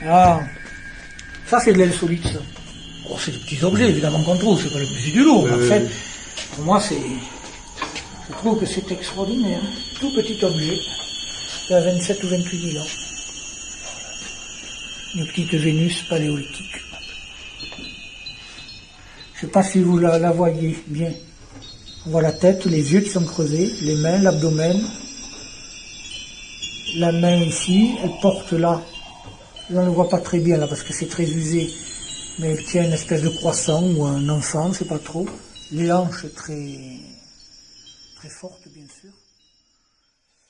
Ah, ça c'est de l'aile solide, ça. Oh, c'est des petits objets, évidemment, qu'on trouve, c'est pas le plus du lourd. En fait, pour moi, je trouve que c'est extraordinaire. Tout petit objet, il y a 27 ou 28 000 ans. Une petite Vénus paléolithique. Je sais pas si vous la voyez bien. On voit la tête, les yeux qui sont creusés, les mains, l'abdomen. La main ici, elle porte là. On ne le voit pas très bien là parce que c'est très usé. Mais elle tient une espèce de croissant ou un enfant, je sais pas trop. Les hanches très, très fortes, bien sûr.